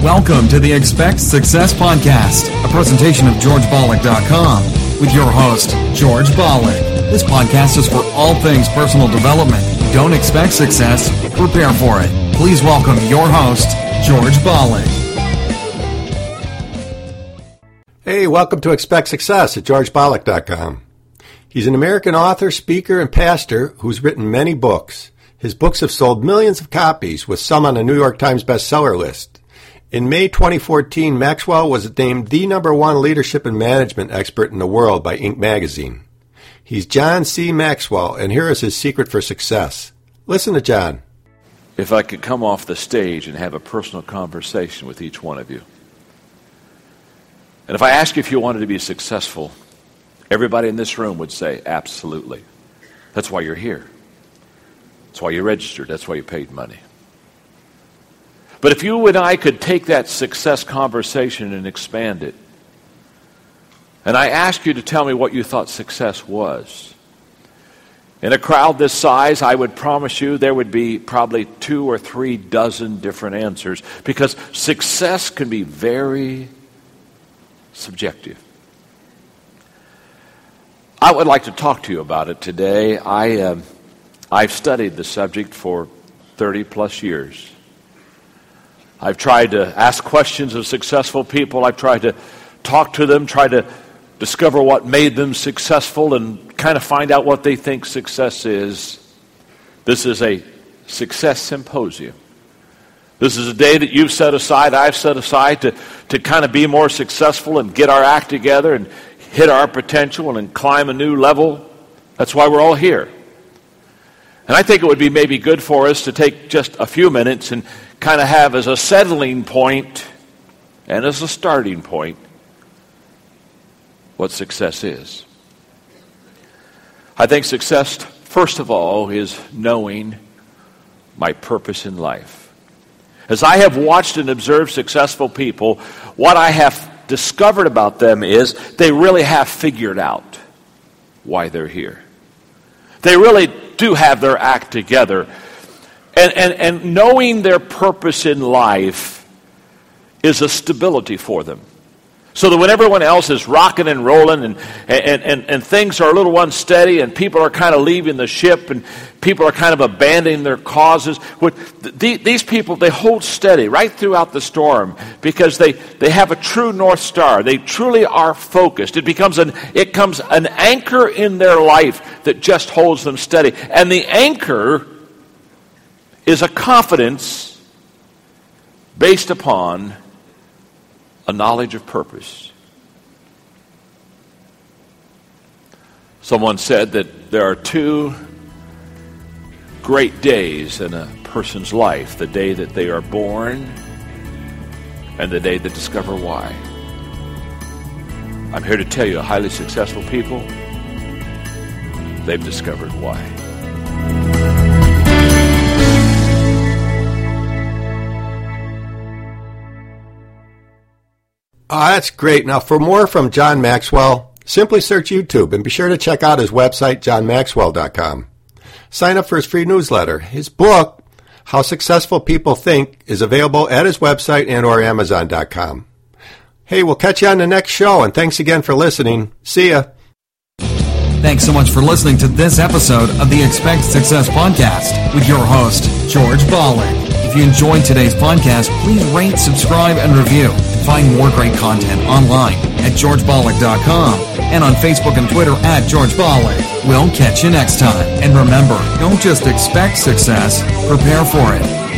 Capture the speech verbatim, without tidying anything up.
Welcome to the Expect Success Podcast, a presentation of George Bollick dot com with your host, George Bollick. This podcast is for all things personal development. Don't expect success, prepare for it. Please welcome your host, George Bollick. Hey, welcome to Expect Success at George Bollick dot com. He's an American author, speaker, and pastor who's written many books. His books have sold millions of copies, with some on the New York Times bestseller list. In May twenty fourteen, Maxwell was named the number one leadership and management expert in the world by Inc magazine. He's John C. Maxwell, and here is his secret for success. Listen to John. If I could come off the stage and have a personal conversation with each one of you, and if I ask you if you wanted to be successful, everybody in this room would say, absolutely. That's why you're here. That's why you registered. That's why you paid money. But if you and I could take that success conversation and expand it, and I ask you to tell me what you thought success was, in a crowd this size, I would promise you there would be probably two or three dozen different answers, because success can be very subjective. I would like to talk to you about it today. I, uh, I've studied the subject for thirty plus years. I've tried to ask questions of successful people. I've tried to talk to them, try to discover what made them successful, and kind of find out what they think success is. This is a success symposium. This is a day that you've set aside, I've set aside to, to kind of be more successful and get our act together and hit our potential and climb a new level. That's why we're all here. And I think it would be maybe good for us to take just a few minutes and kind of have as a settling point and as a starting point what success is. I think success, first of all, is knowing my purpose in life. As I have watched and observed successful people, what I have discovered about them is they really have figured out why they're here. They really do have their act together. And, and, and knowing their purpose in life is a stability for them. So that when everyone else is rocking and rolling and, and, and, and things are a little unsteady and people are kind of leaving the ship and people are kind of abandoning their causes, these people, they hold steady right throughout the storm because they, they have a true North Star. They truly are focused. It becomes an, it becomes an anchor in their life that just holds them steady. And the anchor is a confidence based upon a knowledge of purpose. Someone said that there are two great days in a person's life: the day that they are born and the day they discover why. I'm here to tell you, highly successful people, they've discovered why. Oh, that's great. Now, for more from John Maxwell, simply search YouTube and be sure to check out his website, John Maxwell dot com. Sign up for his free newsletter. His book, How Successful People Think, is available at his website and or Amazon dot com. Hey, we'll catch you on the next show, and thanks again for listening. See ya. Thanks so much for listening to this episode of the Expect Success Podcast with your host, George Bollick. If you enjoyed today's podcast, please rate, subscribe, and review. Find more great content online at George Bollick dot com and on Facebook and Twitter at George Bollick. We'll catch you next time. And remember, don't just expect success, prepare for it.